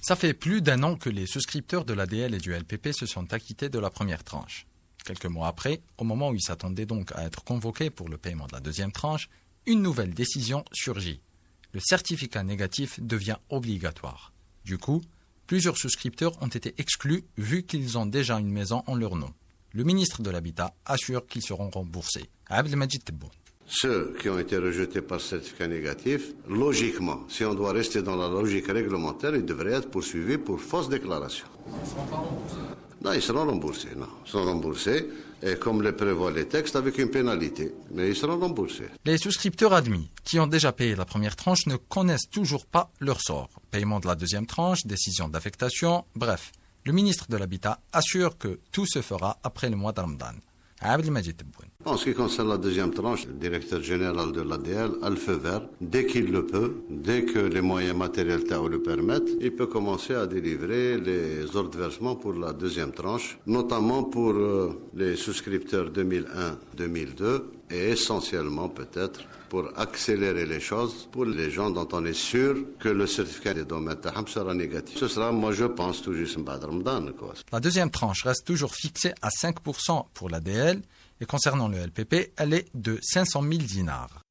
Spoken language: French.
Ça fait plus d'un an que les souscripteurs de l'ADL et du LPP se sont acquittés de la première tranche. Quelques mois après, au moment où ils s'attendaient donc à être convoqués pour le paiement de la deuxième tranche, une nouvelle décision surgit. Le certificat négatif devient obligatoire. Du coup, plusieurs souscripteurs ont été exclus vu qu'ils ont déjà une maison en leur nom. Le ministre de l'Habitat assure qu'ils seront remboursés. Abdelmajid Tebboune. Ceux qui ont été rejetés par certificat négatif, logiquement, si on doit rester dans la logique réglementaire, ils devraient être poursuivis pour fausse déclaration. Ils ne seront pas remboursés? Non, ils seront remboursés, non. Ils seront remboursés, et comme le prévoient les textes, avec une pénalité. Mais ils seront remboursés. Les souscripteurs admis, qui ont déjà payé la première tranche, ne connaissent toujours pas leur sort. Paiement de la deuxième tranche, décision d'affectation, bref. Le ministre de l'Habitat assure que tout se fera après le mois de Ramadan. Abdelmajid Tebboune. En ce qui concerne la deuxième tranche, le directeur général de l'ADL a le feu vert. Dès qu'il le peut, dès que les moyens matériels TAO le permettent, il peut commencer à délivrer les ordres de versement pour la deuxième tranche, notamment pour les souscripteurs 2001-2002 et essentiellement peut-être pour accélérer les choses pour les gens dont on est sûr que le certificat des domaines sera négatif. Ce sera, moi je pense, tout juste en Ramadan. La deuxième tranche reste toujours fixée à 5% pour l'ADL et concernant le LPP, elle est de 500 000 dinars.